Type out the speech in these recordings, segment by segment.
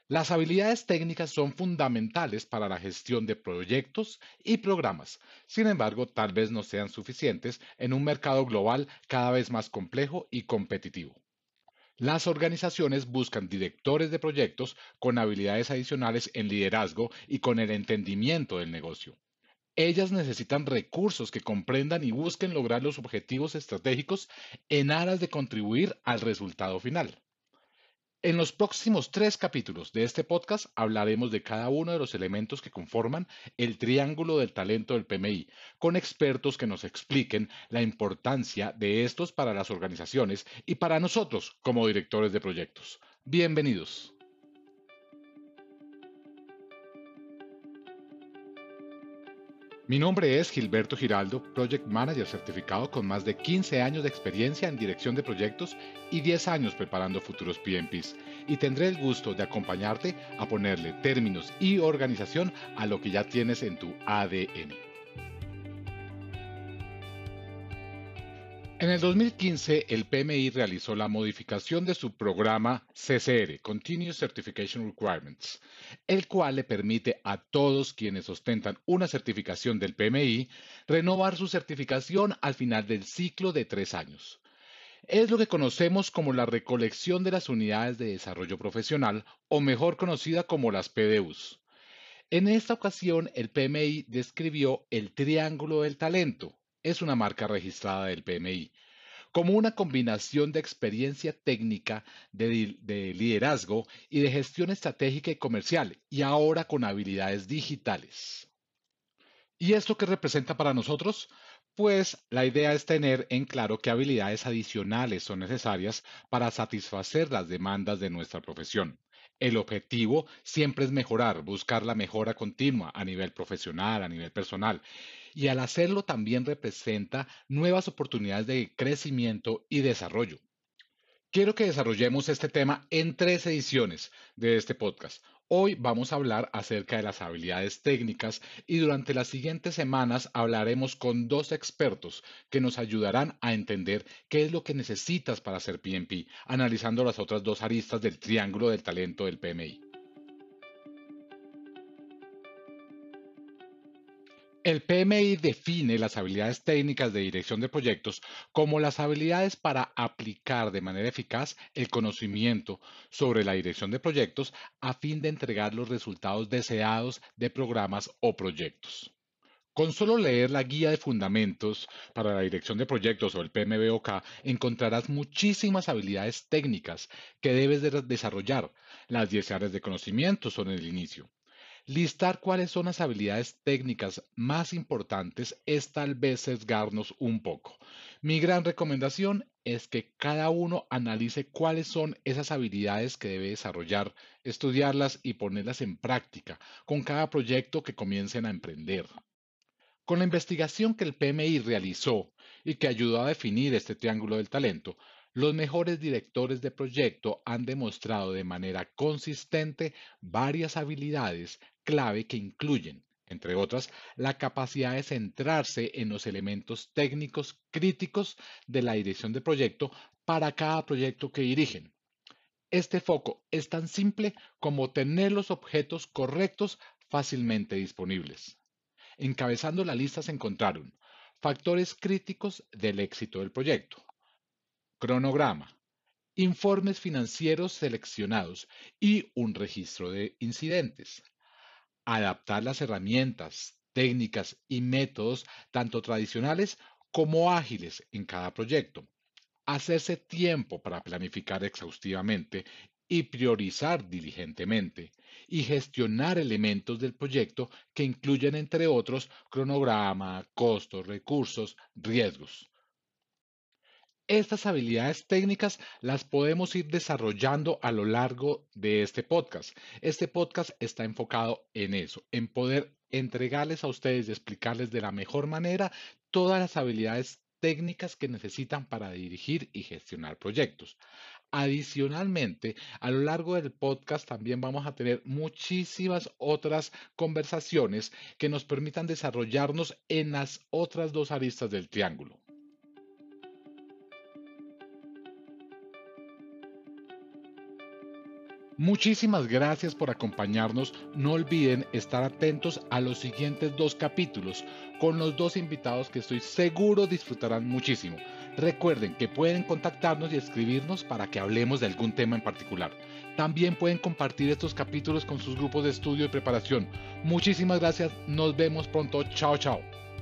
Las habilidades técnicas son fundamentales para la gestión de proyectos y programas. Sin embargo, tal vez no sean suficientes en un mercado global cada vez más complejo y competitivo. Las organizaciones buscan directores de proyectos con habilidades adicionales en liderazgo y con el entendimiento del negocio. Ellas necesitan recursos que comprendan y busquen lograr los objetivos estratégicos en aras de contribuir al resultado final. En los próximos 3 capítulos de este podcast hablaremos de cada uno de los elementos que conforman el triángulo del talento del PMI, con expertos que nos expliquen la importancia de estos para las organizaciones y para nosotros como directores de proyectos. Bienvenidos. Mi nombre es Gilberto Giraldo, Project Manager certificado con más de 15 años de experiencia en dirección de proyectos y 10 años preparando futuros PMPs, y tendré el gusto de acompañarte a ponerle términos y organización a lo que ya tienes en tu ADN. En el 2015, el PMI realizó la modificación de su programa CCR, Continuous Certification Requirements, el cual le permite a todos quienes ostentan una certificación del PMI renovar su certificación al final del ciclo de 3 años. Es lo que conocemos como la recolección de las unidades de desarrollo profesional, o mejor conocida como las PDUs. En esta ocasión, el PMI describió el Triángulo del Talento. Es una marca registrada del PMI como una combinación de experiencia técnica, de liderazgo y de gestión estratégica y comercial, y ahora con habilidades digitales. ¿Y esto qué representa para nosotros? Pues la idea es tener en claro qué habilidades adicionales son necesarias para satisfacer las demandas de nuestra profesión. El objetivo siempre es mejorar, buscar la mejora continua a nivel profesional, a nivel personal. Y al hacerlo también representa nuevas oportunidades de crecimiento y desarrollo. Quiero que desarrollemos este tema en 3 ediciones de este podcast. Hoy vamos a hablar acerca de las habilidades técnicas y durante las siguientes semanas hablaremos con 2 expertos que nos ayudarán a entender qué es lo que necesitas para ser PMP, analizando las otras 2 aristas del triángulo del talento del PMI. El PMI define las habilidades técnicas de dirección de proyectos como las habilidades para aplicar de manera eficaz el conocimiento sobre la dirección de proyectos a fin de entregar los resultados deseados de programas o proyectos. Con solo leer la guía de fundamentos para la dirección de proyectos o el PMBOK encontrarás muchísimas habilidades técnicas que debes de desarrollar. Las 10 áreas de conocimiento son el inicio. Listar cuáles son las habilidades técnicas más importantes es tal vez sesgarnos un poco. Mi gran recomendación es que cada uno analice cuáles son esas habilidades que debe desarrollar, estudiarlas y ponerlas en práctica con cada proyecto que comiencen a emprender. Con la investigación que el PMI realizó y que ayudó a definir este triángulo del talento, los mejores directores de proyecto han demostrado de manera consistente varias habilidades clave que incluyen, entre otras, la capacidad de centrarse en los elementos técnicos críticos de la dirección de proyecto para cada proyecto que dirigen. Este foco es tan simple como tener los objetos correctos fácilmente disponibles. Encabezando la lista se encontraron factores críticos del éxito del proyecto, cronograma, informes financieros seleccionados y un registro de incidentes. Adaptar las herramientas, técnicas y métodos tanto tradicionales como ágiles en cada proyecto. Hacerse tiempo para planificar exhaustivamente y priorizar diligentemente, y gestionar elementos del proyecto que incluyen, entre otros, cronograma, costos, recursos, riesgos. Estas habilidades técnicas las podemos ir desarrollando a lo largo de este podcast. Este podcast está enfocado en eso, en poder entregarles a ustedes y explicarles de la mejor manera todas las habilidades técnicas que necesitan para dirigir y gestionar proyectos. Adicionalmente, a lo largo del podcast también vamos a tener muchísimas otras conversaciones que nos permitan desarrollarnos en las otras 2 aristas del triángulo. Muchísimas gracias por acompañarnos. No olviden estar atentos a los siguientes dos capítulos con los dos invitados que estoy seguro disfrutarán muchísimo. Recuerden que pueden contactarnos y escribirnos para que hablemos de algún tema en particular. También pueden compartir estos capítulos con sus grupos de estudio y preparación. Muchísimas gracias. Nos vemos pronto. Chao, chao.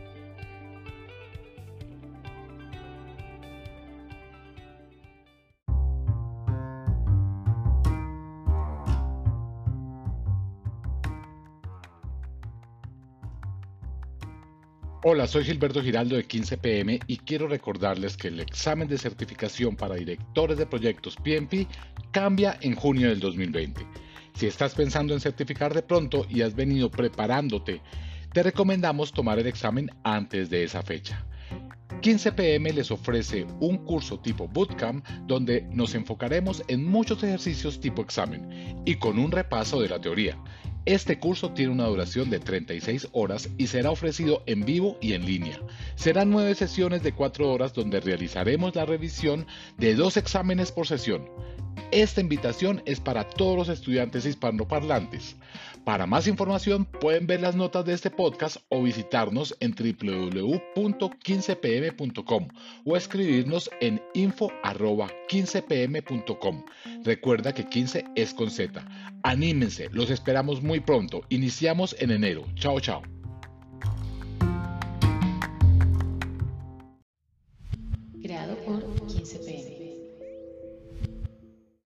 Hola, soy Gilberto Giraldo de 15PM y quiero recordarles que el examen de certificación para directores de proyectos PMP cambia en junio del 2020. Si estás pensando en certificar de pronto y has venido preparándote, te recomendamos tomar el examen antes de esa fecha. 15PM les ofrece un curso tipo Bootcamp donde nos enfocaremos en muchos ejercicios tipo examen y con un repaso de la teoría. Este curso tiene una duración de 36 horas y será ofrecido en vivo y en línea. Serán 9 sesiones de 4 horas donde realizaremos la revisión de 2 exámenes por sesión. Esta invitación es para todos los estudiantes hispanoparlantes. Para más información pueden ver las notas de este podcast o visitarnos en www.15pm.com o escribirnos en info@15pm.com. Recuerda que 15 es con Z. Anímense, los esperamos muy pronto. Iniciamos en enero. Chao, chao.